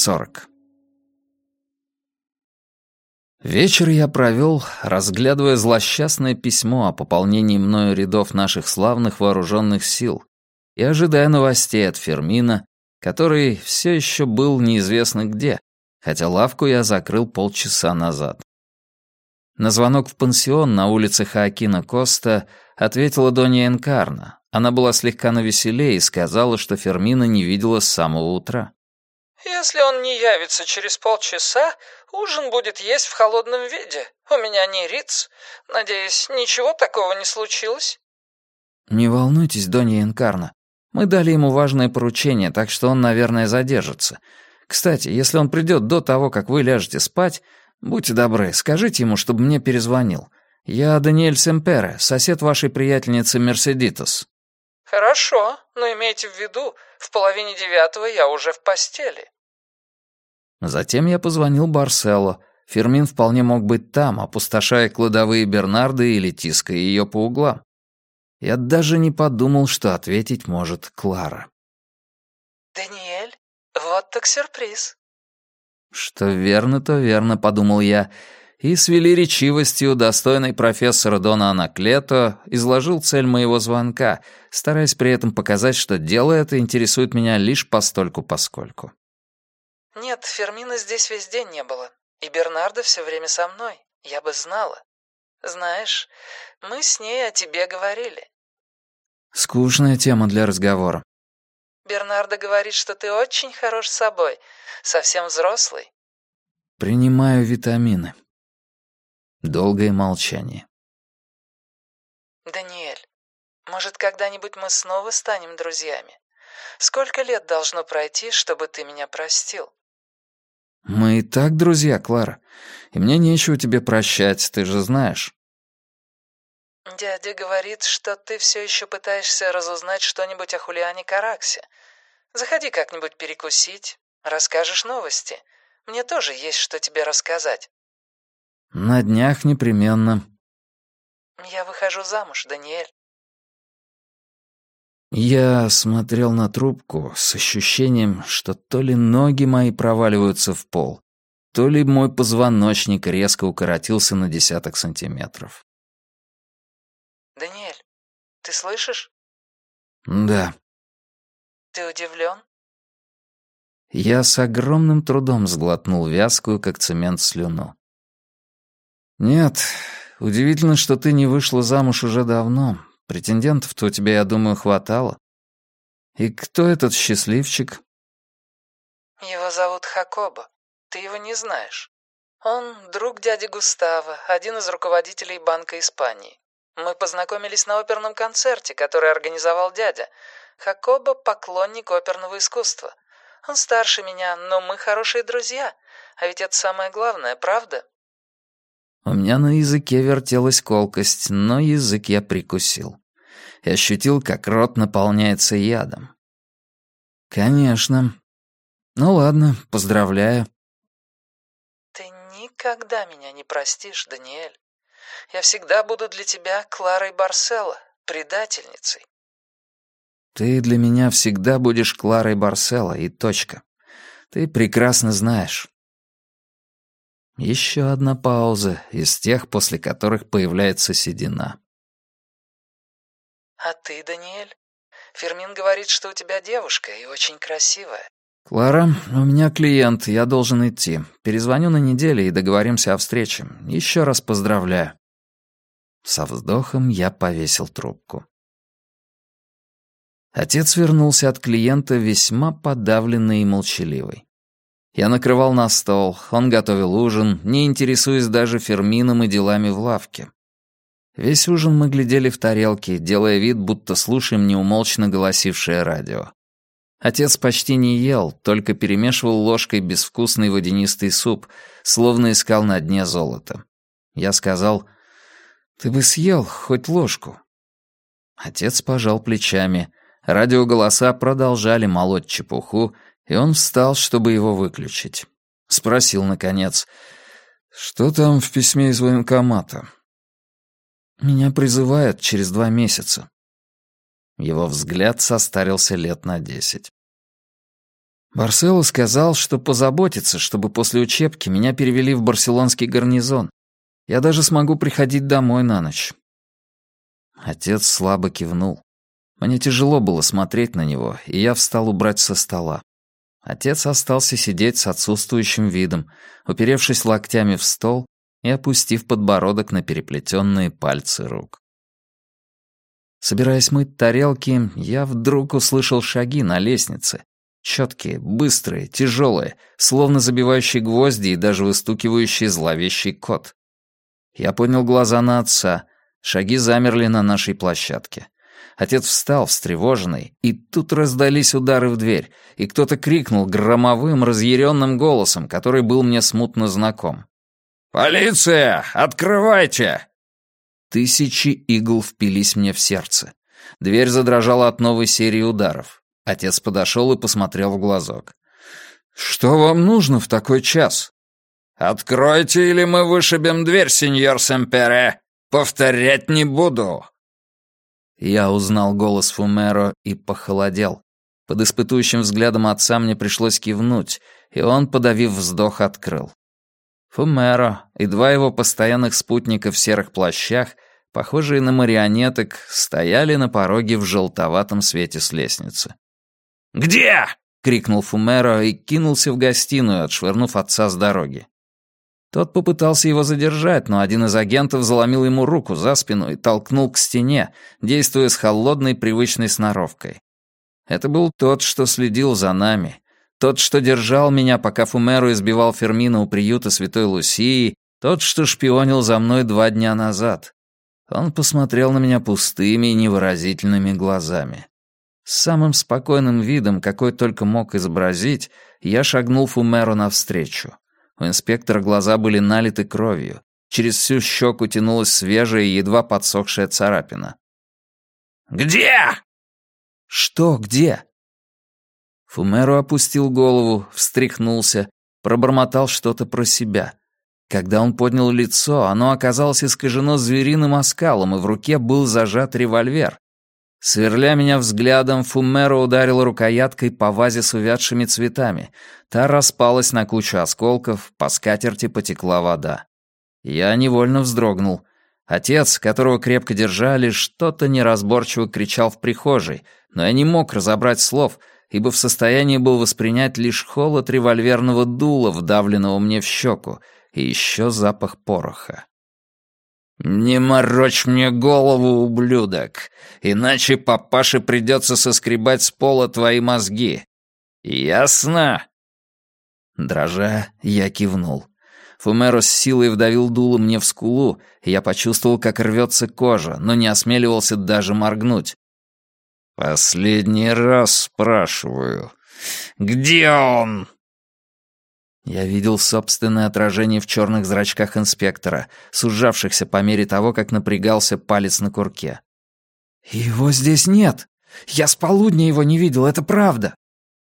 40. Вечер я провел, разглядывая злосчастное письмо о пополнении мною рядов наших славных вооруженных сил и ожидая новостей от Фермина, который все еще был неизвестно где, хотя лавку я закрыл полчаса назад. На звонок в пансион на улице Хоакина Коста ответила Донья Энкарна. Она была слегка навеселее и сказала, что Фермина не видела с самого утра. «Если он не явится через полчаса, ужин будет есть в холодном виде. У меня не риц. Надеюсь, ничего такого не случилось?» «Не волнуйтесь, Донья Энкарна. Мы дали ему важное поручение, так что он, наверное, задержится. Кстати, если он придет до того, как вы ляжете спать, будьте добры, скажите ему, чтобы мне перезвонил. Я Даниэль Семпере, сосед вашей приятельницы Мерседитас». «Хорошо, но имейте в виду, в 8:30 я уже в постели». Затем я позвонил Барсело. Фермин вполне мог быть там, опустошая кладовые Бернарды или тиская ее по углам. Я даже не подумал, что ответить может Клара. «Даниэль, вот так сюрприз». «Что верно, то верно», — подумал я, и с велеречивостью, достойной профессора Дона Анаклето, изложил цель моего звонка, стараясь при этом показать, что дело это интересует меня лишь постольку-поскольку. «Нет, Фермина здесь весь день не было, и Бернарда все время со мной. Я бы знала. Знаешь, мы с ней о тебе говорили». Скучная тема для разговора. «Бернарда говорит, что ты очень хорош собой, совсем взрослый». Принимаю витамины. Долгое молчание. «Даниэль, может, когда-нибудь мы снова станем друзьями? Сколько лет должно пройти, чтобы ты меня простил?» Мы и так друзья, Клара, и мне нечего тебе прощать, ты же знаешь. «Дядя говорит, что ты все еще пытаешься разузнать что-нибудь о Хулиане Караксе. Заходи как-нибудь перекусить, расскажешь новости. Мне тоже есть что тебе рассказать». На днях непременно. «Я выхожу замуж, Даниэль». Я смотрел на трубку с ощущением, что то ли ноги мои проваливаются в пол, то ли мой позвоночник резко укоротился на 10 сантиметров. «Даниэль, ты слышишь? Да. Ты удивлен?» Я с огромным трудом сглотнул вязкую, как цемент, слюну. Нет, удивительно, что ты не вышла замуж уже давно. Претендентов-то у тебя, я думаю, хватало. И кто этот счастливчик? «Его зовут Хакобо. Ты его не знаешь. Он друг дяди Густава, один из руководителей Банка Испании. Мы познакомились на оперном концерте, который организовал дядя. Хакобо — поклонник оперного искусства. Он старше меня, но мы хорошие друзья. А ведь это самое главное, правда?» У меня на языке вертелась колкость, но язык я прикусил. И ощутил, как рот наполняется ядом. Конечно. Ну ладно, поздравляю. «Ты никогда меня не простишь, Даниэль. Я всегда буду для тебя Кларой Барсело, предательницей». Ты для меня всегда будешь Кларой Барсело, и точка. Ты прекрасно знаешь. Еще одна пауза из тех, после которых появляется седина. «А ты, Даниэль? Фермин говорит, что у тебя девушка и очень красивая». «Клара, у меня клиент, я должен идти. Перезвоню на неделе и договоримся о встрече. Еще раз поздравляю». Со вздохом я повесил трубку. Отец вернулся от клиента весьма подавленный и молчаливый. Я накрывал на стол, он готовил ужин, не интересуясь даже Фермином и делами в лавке. Весь ужин мы глядели в тарелки, делая вид, будто слушаем неумолчно голосившее радио. Отец почти не ел, только перемешивал ложкой безвкусный водянистый суп, словно искал на дне золото. Я сказал: «Ты бы съел хоть ложку». Отец пожал плечами. Радиоголоса продолжали молоть чепуху, и он встал, чтобы его выключить. Спросил, наконец: «Что там в письме из военкомата?» «Меня призывают через 2 месяца». Его взгляд состарился лет на 10. Барсело сказал, что позаботится, чтобы после учебки меня перевели в барселонский гарнизон. Я даже смогу приходить домой на ночь. Отец слабо кивнул. Мне тяжело было смотреть на него, и я встал убрать со стола. Отец остался сидеть с отсутствующим видом, уперевшись локтями в стол и опустив подбородок на переплетенные пальцы рук. Собираясь мыть тарелки, я вдруг услышал шаги на лестнице. Чёткие, быстрые, тяжелые, словно забивающие гвозди и даже выстукивающие зловещий кот. Я поднял глаза на отца. Шаги замерли на нашей площадке. Отец встал, встревоженный, и тут раздались удары в дверь, и кто-то крикнул громовым, разъяренным голосом, который был мне смутно знаком. «Полиция! Открывайте!» Тысячи игл впились мне в сердце. Дверь задрожала от новой серии ударов. Отец подошел и посмотрел в глазок. «Что вам нужно в такой час?» «Откройте, или мы вышибем дверь, сеньор Семпере! Повторять не буду!» Я узнал голос Фумеро и похолодел. Под испытующим взглядом отца мне пришлось кивнуть, и он, подавив вздох, открыл. Фумеро и два его постоянных спутника в серых плащах, похожие на марионеток, стояли на пороге в желтоватом свете с лестницы. «Где?» — крикнул Фумеро и кинулся в гостиную, отшвырнув отца с дороги. Тот попытался его задержать, но один из агентов заломил ему руку за спину и толкнул к стене, действуя с холодной привычной сноровкой. Это был тот, что следил за нами, тот, что держал меня, пока Фумеро избивал Фермина у приюта Святой Лусии, тот, что шпионил за мной 2 дня назад. Он посмотрел на меня пустыми и невыразительными глазами. С самым спокойным видом, какой только мог изобразить, я шагнул Фумеро навстречу. У инспектора глаза были налиты кровью. Через всю щеку тянулась свежая, едва подсохшая царапина. «Где?» «Что где?» Фумеро опустил голову, встряхнулся, пробормотал что-то про себя. Когда он поднял лицо, оно оказалось искажено звериным оскалом, и в руке был зажат револьвер. Сверля меня взглядом, Фумеро ударил рукояткой по вазе с увядшими цветами. Та распалась на кучу осколков, по скатерти потекла вода. Я невольно вздрогнул. Отец, которого крепко держали, что-то неразборчиво кричал в прихожей, но я не мог разобрать слов, ибо в состоянии был воспринять лишь холод револьверного дула, вдавленного мне в щеку, и еще запах пороха. «Не морочь мне голову, ублюдок, иначе папаше придется соскребать с пола твои мозги. Ясно?» Дрожа, я кивнул. Фумеро с силой вдавил дуло мне в скулу, и я почувствовал, как рвется кожа, но не осмеливался даже моргнуть. «Последний раз спрашиваю, где он?» Я видел собственное отражение в черных зрачках инспектора, сужавшихся по мере того, как напрягался палец на курке. «Его здесь нет! Я с полудня его не видел, это правда!»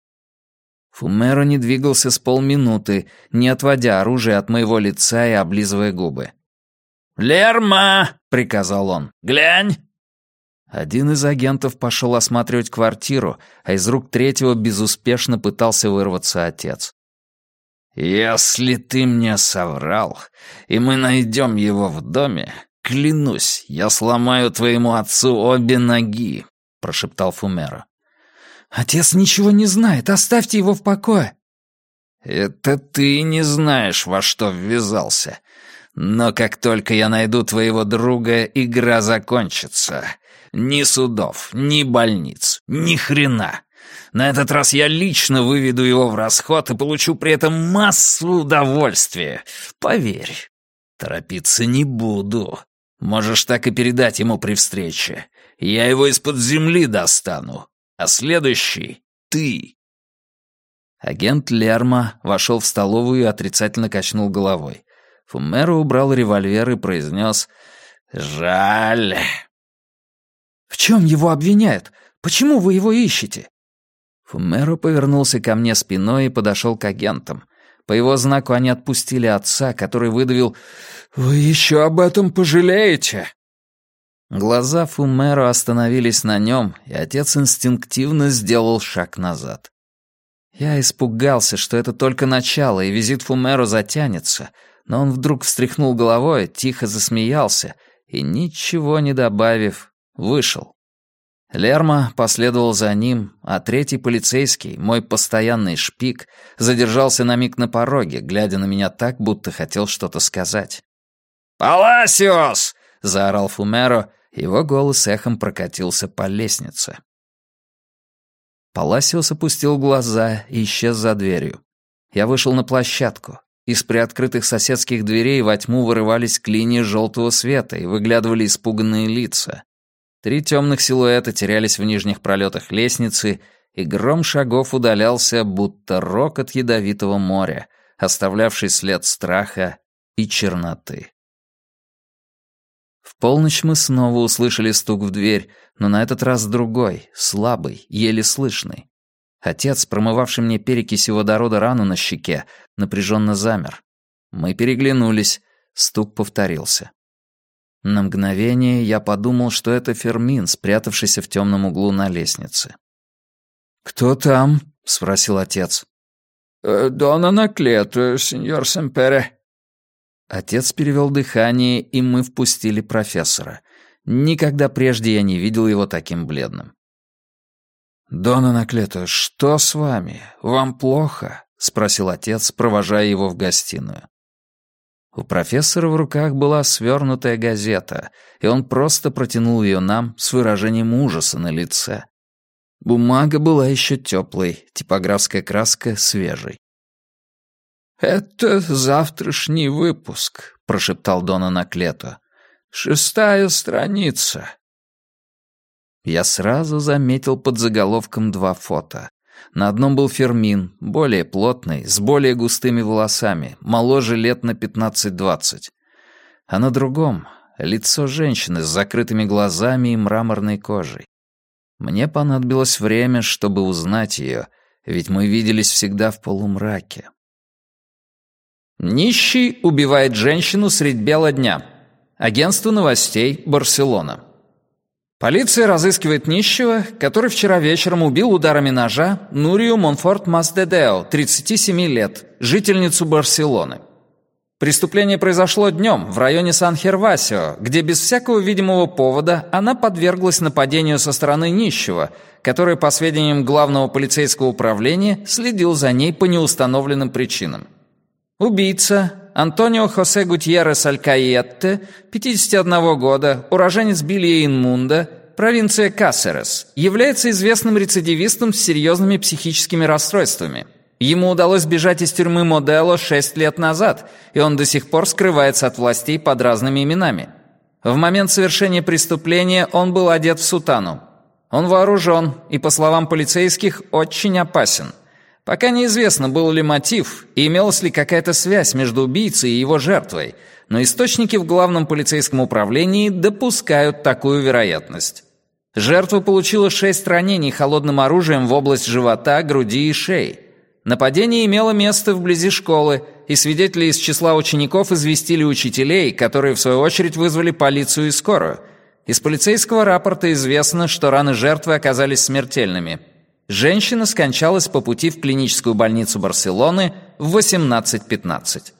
Фумеро не двигался с полминуты, не отводя оружие от моего лица и облизывая губы. «Лерма!» — приказал он. «Глянь!» Один из агентов пошел осматривать квартиру, а из рук третьего безуспешно пытался вырваться отец. «Если ты мне соврал, и мы найдем его в доме, клянусь, я сломаю твоему отцу обе ноги», — прошептал Фумеро. «Отец ничего не знает, оставьте его в покое». «Это ты не знаешь, во что ввязался. Но как только я найду твоего друга, игра закончится. Ни судов, ни больниц, ни хрена. На этот раз я лично выведу его в расход и получу при этом массу удовольствия. Поверь, торопиться не буду. Можешь так и передать ему при встрече. Я его из-под земли достану. А следующий — ты». Агент Лерма вошел в столовую и отрицательно качнул головой. Фумеро убрал револьвер и произнес «Жаль». «В чем его обвиняют? Почему вы его ищете?» Фумеро повернулся ко мне спиной и подошел к агентам. По его знаку они отпустили отца, который выдавил «Вы еще об этом пожалеете?» Глаза Фумеро остановились на нем, и отец инстинктивно сделал шаг назад. Я испугался, что это только начало, и визит Фумеро затянется, но он вдруг встряхнул головой, тихо засмеялся и, ничего не добавив, вышел. Лермо последовал за ним, а третий полицейский, мой постоянный шпик, задержался на миг на пороге, глядя на меня так, будто хотел что-то сказать. «Паласиос!» — заорал Фумеро, его голос эхом прокатился по лестнице. Паласиос опустил глаза и исчез за дверью. Я вышел на площадку. Из приоткрытых соседских дверей во тьму вырывались клинья желтого света и выглядывали испуганные лица. 3 темных силуэта терялись в нижних пролетах лестницы, и гром шагов удалялся, будто рокот ядовитого моря, оставлявший след страха и черноты. В полночь мы снова услышали стук в дверь, но на этот раз другой, слабый, еле слышный. Отец, промывавший мне перекисью водорода рану на щеке, напряженно замер. Мы переглянулись, стук повторился. На мгновение я подумал, что это Фермин, спрятавшийся в темном углу на лестнице. «Кто там?» — спросил отец. «Дон Анаклето, сеньор Семпере». Отец перевел дыхание, и мы впустили профессора. Никогда прежде я не видел его таким бледным. «Дон Анаклето, что с вами? Вам плохо?» — спросил отец, провожая его в гостиную. У профессора в руках была свернутая газета, и он просто протянул ее нам с выражением ужаса на лице. Бумага была еще теплой, типографская краска свежей. «Это завтрашний выпуск», — прошептал Дон Анаклето. «6-я страница». Я сразу заметил под заголовком 2 фото. На одном был Фермин, более плотный, с более густыми волосами, моложе лет на 15-20. А на другом — лицо женщины с закрытыми глазами и мраморной кожей. Мне понадобилось время, чтобы узнать ее, ведь мы виделись всегда в полумраке. Нищий убивает женщину средь бела дня. Агентство новостей, Барселона. Полиция разыскивает нищего, который вчера вечером убил ударами ножа Нурию Монфорт Масдедео, 37 лет, жительницу Барселоны. Преступление произошло днем в районе Сан-Хервасио, где без всякого видимого повода она подверглась нападению со стороны нищего, который, по сведениям главного полицейского управления, следил за ней по неустановленным причинам. Убийца Антонио Хосе Гутьеррес Алькаетте, 51 года, уроженец Билья-Инмунда, провинция Касерес, является известным рецидивистом с серьезными психическими расстройствами. Ему удалось бежать из тюрьмы Модело 6 лет назад, и он до сих пор скрывается от властей под разными именами. В момент совершения преступления он был одет в сутану. Он вооружен и, по словам полицейских, очень опасен. Пока неизвестно, был ли мотив и имелась ли какая-то связь между убийцей и его жертвой, но источники в главном полицейском управлении допускают такую вероятность. Жертва получила 6 ранений холодным оружием в область живота, груди и шеи. Нападение имело место вблизи школы, и свидетели из числа учеников известили учителей, которые в свою очередь вызвали полицию и скорую. Из полицейского рапорта известно, что раны жертвы оказались смертельными. Женщина скончалась по пути в клиническую больницу Барселоны в 18:15.